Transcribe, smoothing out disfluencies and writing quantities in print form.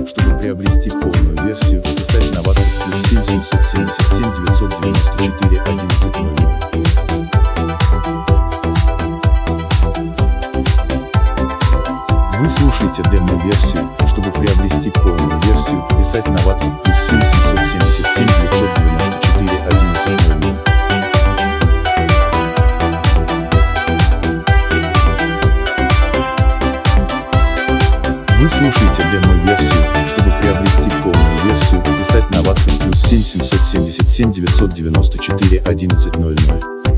Чтобы приобрести полную версию, писать на WhatsApp +7 777 994 1100. Вы слушаете демо-версию. Чтобы приобрести полную версию, писать на WhatsApp +7 777 994 1100. Вы слушаете демо-версию. Чтобы приобрести полную версию, писать на WhatsApp +7 777 994 1100.